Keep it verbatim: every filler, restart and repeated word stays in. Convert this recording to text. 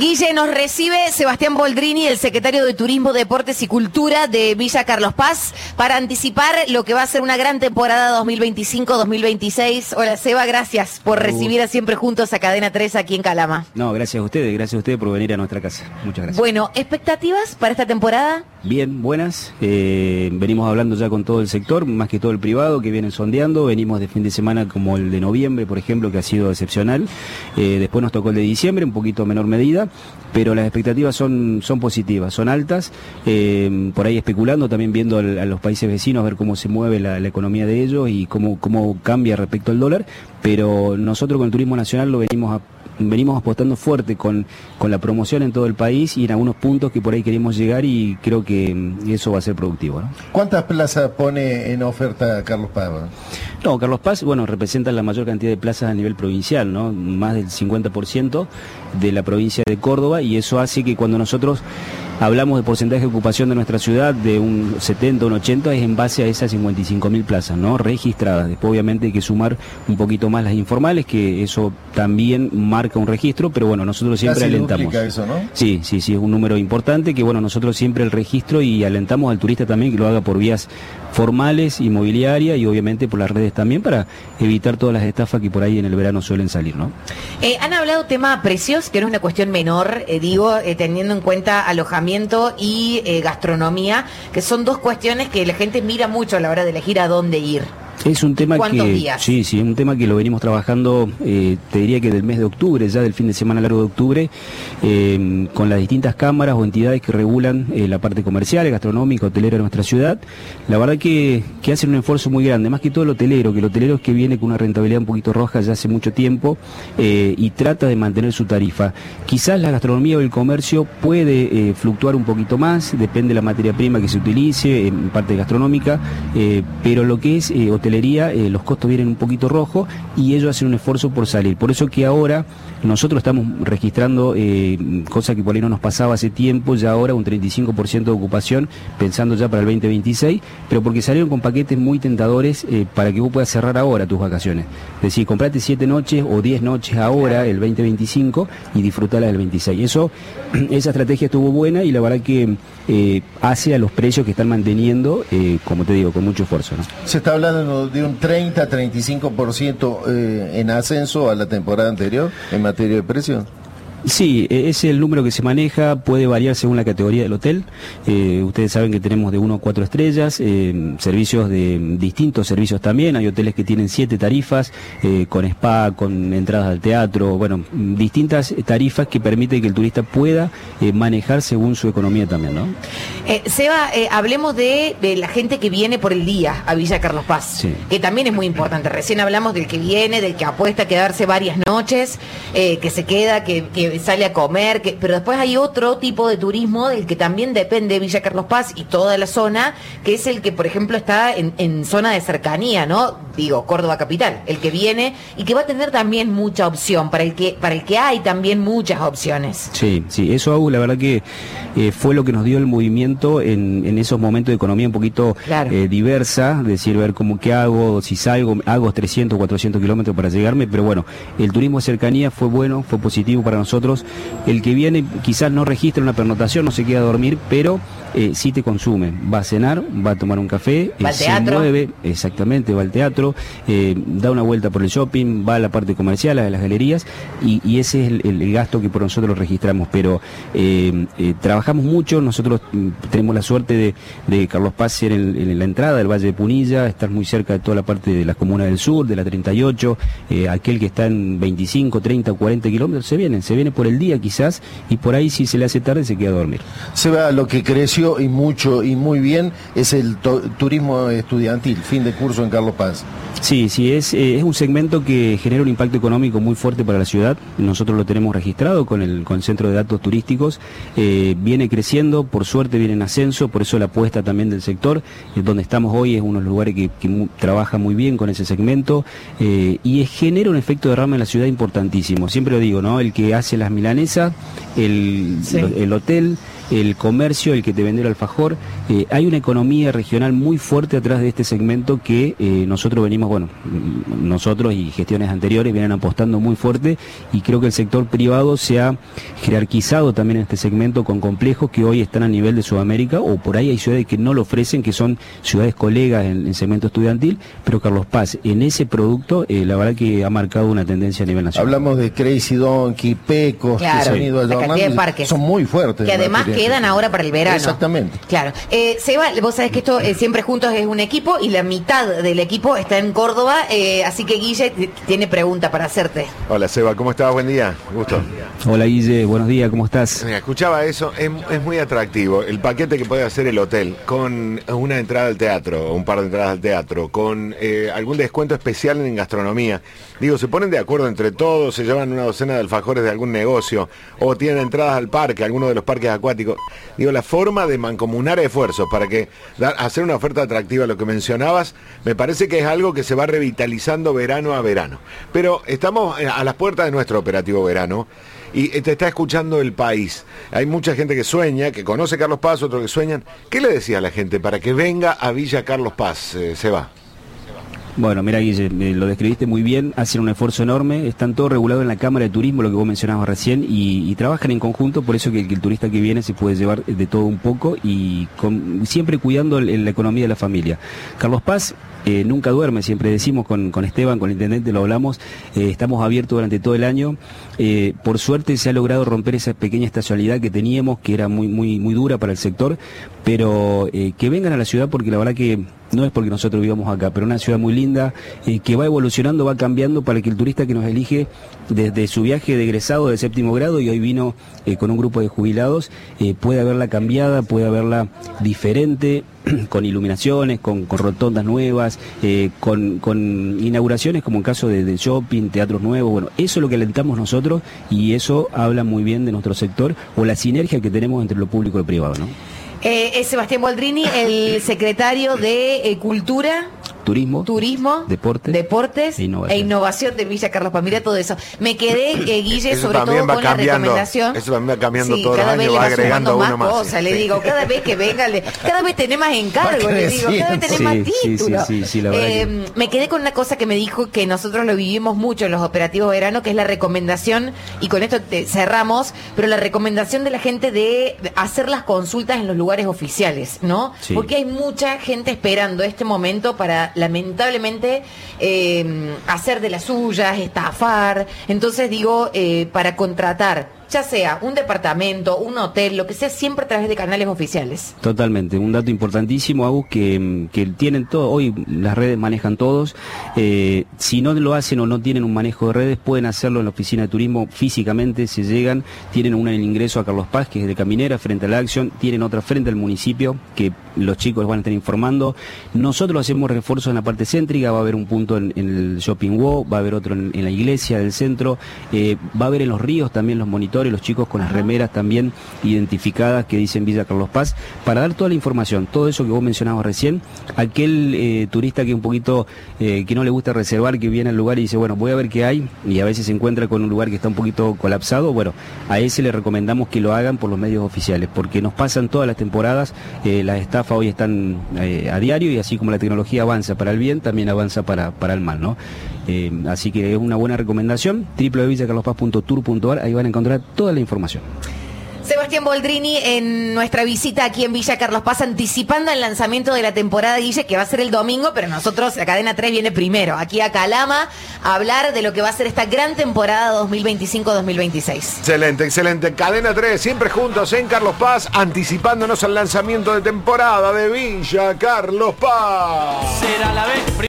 Guille, nos recibe Sebastián Boldrini, el secretario de Turismo, Deportes y Cultura de Villa Carlos Paz, para anticipar lo que va a ser una gran temporada dos mil veinticinco dos mil veintiséis. Hola, Seba, gracias por recibir a Siempre Juntos a Cadena tres aquí en Calama. No, gracias a ustedes, gracias a ustedes por venir a nuestra casa. Muchas gracias. Bueno, ¿expectativas para esta temporada? Bien, buenas. Eh, venimos hablando ya con todo el sector, más que todo el privado, que vienen sondeando. Venimos de fin de semana como el de noviembre, por ejemplo, que ha sido excepcional. Eh, después nos tocó el de diciembre, un poquito menor medida, pero las expectativas son, son positivas, son altas. Eh, por ahí especulando, también viendo al, a los países vecinos, ver cómo se mueve la, la economía de ellos y cómo, cómo cambia respecto al dólar. Pero nosotros con el turismo nacional lo venimos a venimos apostando fuerte con, con la promoción en todo el país y en algunos puntos que por ahí queremos llegar, y creo que eso va a ser productivo, ¿no? ¿Cuántas plazas pone en oferta Carlos Paz? No, Carlos Paz, bueno, representa la mayor cantidad de plazas a nivel provincial, ¿no? Más del cincuenta por ciento de la provincia de Córdoba, y eso hace que cuando nosotros hablamos de porcentaje de ocupación de nuestra ciudad de un setenta, un ochenta, es en base a esas cincuenta y cinco mil plazas, ¿no? Registradas. Después obviamente hay que sumar un poquito más las informales, que eso también marca un registro, pero bueno, nosotros siempre Casi alentamos. Eso, ¿no? Sí, sí, sí, es un número importante, que bueno, nosotros siempre el registro, y alentamos al turista también que lo haga por vías formales, inmobiliarias, y obviamente por las redes también, para evitar todas las estafas que por ahí en el verano suelen salir, ¿no? Eh, han hablado tema precios, que no es una cuestión menor, eh, digo, eh, teniendo en cuenta alojamiento y eh, gastronomía, que son dos cuestiones que la gente mira mucho a la hora de elegir a dónde ir. Es un tema ¿Cuántos que días? sí, sí, es un tema que lo venimos trabajando, eh, te diría que del mes de octubre, ya del fin de semana largo de octubre, eh, con las distintas cámaras o entidades que regulan eh, la parte comercial, gastronómica, hotelera de nuestra ciudad. La verdad que, que hacen un esfuerzo muy grande, más que todo el hotelero, que el hotelero es que viene con una rentabilidad un poquito roja ya hace mucho tiempo, eh, y trata de mantener su tarifa. Quizás la gastronomía o el comercio puede eh, fluctuar un poquito más, depende de la materia prima que se utilice, en parte gastronómica, eh, pero lo que es eh, hotelería, Eh, los costos vienen un poquito rojos y ellos hacen un esfuerzo por salir. Por eso que ahora nosotros estamos registrando eh, cosa que por ahí no nos pasaba hace tiempo, ya ahora un treinta y cinco por ciento de ocupación, pensando ya para el veinte veintiséis, pero porque salieron con paquetes muy tentadores eh, para que vos puedas cerrar ahora tus vacaciones. Es decir, comprate siete noches o diez noches ahora, el veinte veinticinco, y disfrutala del veintiséis. Eso, esa estrategia estuvo buena, y la verdad que eh, hace a los precios que están manteniendo, eh, como te digo, con mucho esfuerzo, ¿no? Se está hablando de un treinta a treinta y cinco por ciento eh, en ascenso a la temporada anterior en materia de precios. Sí, es el número que se maneja, puede variar según la categoría del hotel. Eh, ustedes saben que tenemos de uno a cuatro estrellas, eh, servicios de distintos servicios también. Hay hoteles que tienen siete tarifas, eh, con spa, con entradas al teatro, bueno, distintas tarifas que permiten que el turista pueda eh, manejar según su economía también, ¿no? Eh, Seba, eh, hablemos de, de la gente que viene por el día a Villa Carlos Paz, sí, que también es muy importante. Recién hablamos del que viene, del que apuesta a quedarse varias noches, eh, que se queda, que, que sale a comer, que, pero después hay otro tipo de turismo del que también depende Villa Carlos Paz y toda la zona, que es el que, por ejemplo, está en, en zona de cercanía, ¿no? Digo, Córdoba capital, el que viene y que va a tener también mucha opción, para el que para el que hay también muchas opciones. Sí, sí, eso, Agus, la verdad que eh, fue lo que nos dio el movimiento en, en esos momentos de economía un poquito claro. eh, diversa, es decir, ver cómo qué hago, si salgo, hago trescientos, cuatrocientos kilómetros para llegarme, pero bueno, el turismo de cercanía fue bueno, fue positivo para nosotros. El que viene quizás no registra una pernotación, no se queda a dormir, pero eh, sí te consume, va a cenar, va a tomar un café, va al se teatro. mueve, exactamente, va al teatro, eh, da una vuelta por el shopping, va a la parte comercial, a las galerías, y, y ese es el, el, el gasto que por nosotros registramos, pero eh, eh, trabajamos mucho. Nosotros mm, tenemos la suerte de, de Carlos Paz ser en, en la entrada del Valle de Punilla, estar muy cerca de toda la parte de las comunas del sur, de la treinta y ocho, eh, aquel que está en veinticinco, treinta, cuarenta kilómetros, se viene, se viene por el día quizás, y por ahí si se le hace tarde se queda a dormir. Se va, lo que creció y mucho y muy bien es el turismo estudiantil, fin de curso en Carlos Paz. Sí, sí, es, eh, es un segmento que genera un impacto económico muy fuerte para la ciudad. Nosotros lo tenemos registrado con el, con el Centro de Datos Turísticos. Eh, viene creciendo, por suerte viene en ascenso, por eso la apuesta también del sector. Eh, donde estamos hoy es uno de los lugares que, que mu trabaja muy bien con ese segmento, eh, y es, genera un efecto de derrame en la ciudad importantísimo. Siempre lo digo, ¿no? El que hace las milanesas el, Sí. lo- el hotel, el comercio, el que te vende el alfajor. Eh, hay una economía regional muy fuerte atrás de este segmento que eh, nosotros venimos, bueno, mm, nosotros y gestiones anteriores vienen apostando muy fuerte, y creo que el sector privado se ha jerarquizado también en este segmento con complejos que hoy están a nivel de Sudamérica, o por ahí hay ciudades que no lo ofrecen, que son ciudades colegas en el segmento estudiantil, pero Carlos Paz en ese producto eh, la verdad que ha marcado una tendencia a nivel nacional. Hablamos de Crazy Donkey, Pecos, Claro, que se han ido la allá cantidad de armando, parques. son muy fuertes. Que en además materia de- quedan ahora para el verano. Exactamente. Claro. Eh, Seba, vos sabés que esto eh, siempre juntos es un equipo y la mitad del equipo está en Córdoba, eh, así que Guille t- tiene pregunta para hacerte. Hola Seba, ¿cómo estás? Buen día, gusto. Hola Guille, buenos días, ¿cómo estás? Mira, escuchaba eso, es, es muy atractivo el paquete que puede hacer el hotel con una entrada al teatro, o un par de entradas al teatro, con eh, algún descuento especial en gastronomía. Digo, se ponen de acuerdo entre todos, se llevan una docena de alfajores de algún negocio, o tienen entradas al parque, alguno de los parques acuáticos. Digo, la forma de mancomunar esfuerzos para que dar, hacer una oferta atractiva, lo que mencionabas, me parece que es algo que se va revitalizando verano a verano. Pero estamos a las puertas de nuestro operativo verano, y te está escuchando el país. Hay mucha gente que sueña, que conoce Carlos Paz, otros que sueñan. ¿Qué le decía a la gente para que venga a Villa Carlos Paz, eh, Seba? Bueno, mira Guille, eh, lo describiste muy bien, hacen un esfuerzo enorme, están todos regulados en la Cámara de Turismo, lo que vos mencionabas recién, y, y trabajan en conjunto, por eso que, que el turista que viene se puede llevar de todo un poco, y con, siempre cuidando el- la economía de la familia. Carlos Paz eh, nunca duerme, siempre decimos con, con Esteban, con el intendente, lo hablamos, eh, estamos abiertos durante todo el año. Eh, por suerte se ha logrado romper esa pequeña estacionalidad que teníamos, que era muy, muy, muy dura para el sector, pero eh, que vengan a la ciudad, porque la verdad que no es porque nosotros vivamos acá, pero una ciudad muy linda, eh, que va evolucionando, va cambiando, para que el turista que nos elige desde su viaje de egresado de séptimo grado, y hoy vino eh, con un grupo de jubilados, eh, pueda verla cambiada, pueda verla diferente, con iluminaciones, con, con rotondas nuevas, eh, con, con inauguraciones como en caso de, de shopping, teatros nuevos. Bueno, eso es lo que alentamos nosotros, y eso habla muy bien de nuestro sector, o la sinergia que tenemos entre lo público y lo privado, ¿no? Eh, es Sebastián Boldrini, el secretario de eh, Cultura, Turismo, Turismo, Deportes, Deportes e Innovación. e Innovación de Villa Carlos Paz. Mira todo eso. Me quedé, eh, Guille, Eso sobre también todo va con cambiando, la recomendación. eso también va cambiando todos cada los vez años, le va va agregando sumando más uno más, cosas, sí. le digo, cada vez que venga, le- cada vez tenés más encargo, Va le digo, cada vez tenés creciendo. más Sí, sí, títulos. sí, sí, sí, la verdad Eh, me quedé con una cosa que me dijo, que nosotros lo vivimos mucho en los operativos verano, que es la recomendación, y con esto te cerramos, pero la recomendación de la gente de hacer las consultas en los lugares oficiales, ¿no? Sí. Porque hay mucha gente esperando este momento para, lamentablemente, eh, hacer de las suyas, estafar. Entonces digo, eh, para contratar, ya sea un departamento, un hotel, lo que sea, siempre a través de canales oficiales. Totalmente, un dato importantísimo, Agus, que, que tienen todo, hoy las redes manejan todos, eh, si no lo hacen o no tienen un manejo de redes, pueden hacerlo en la oficina de turismo físicamente, se llegan, tienen una en el ingreso a Carlos Paz, que es de Caminera, frente a la Action, tienen otra frente al municipio, que los chicos van a estar informando. Nosotros hacemos refuerzos en la parte céntrica, va a haber un punto en, en el Shopping Wow, va a haber otro en, en la iglesia del centro, eh, va a haber en los ríos también los monitores, los chicos con las remeras también identificadas que dicen Villa Carlos Paz, para dar toda la información, todo eso que vos mencionabas recién. Aquel eh, turista que un poquito, eh, que no le gusta reservar, que viene al lugar y dice, bueno, voy a ver qué hay, y a veces se encuentra con un lugar que está un poquito colapsado, bueno, a ese le recomendamos que lo hagan por los medios oficiales, porque nos pasan todas las temporadas, eh, las estafas hoy están eh, a diario, y así como la tecnología avanza para el bien, también avanza para, para el mal, ¿no? Eh, así que es una buena recomendación, w w w punto villa carlos paz punto tour punto a r, ahí van a encontrar toda la información. Sebastián Boldrini en nuestra visita aquí en Villa Carlos Paz, anticipando el lanzamiento de la temporada, Guille, que va a ser el domingo, pero nosotros, la cadena tres viene primero, aquí a Calama, a hablar de lo que va a ser esta gran temporada dos mil veinticinco dos mil veintiséis. Excelente, excelente. Cadena tres, siempre juntos en Carlos Paz, anticipándonos al lanzamiento de temporada de Villa Carlos Paz. Será la vez.